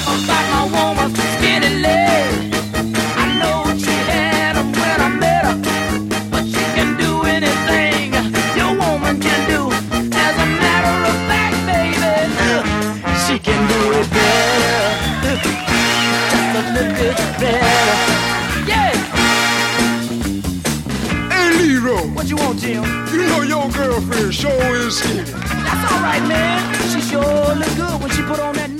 about my woman's skinny legs. I know she had them when I met her, but she can do anything your woman can do. As a matter of fact, baby, she can do it better, just a little bit better. Yeah. Hey, Leroy. What you want, Jim? You know your girlfriend sure is skinny. That's all right, man. She sure look good when she put on that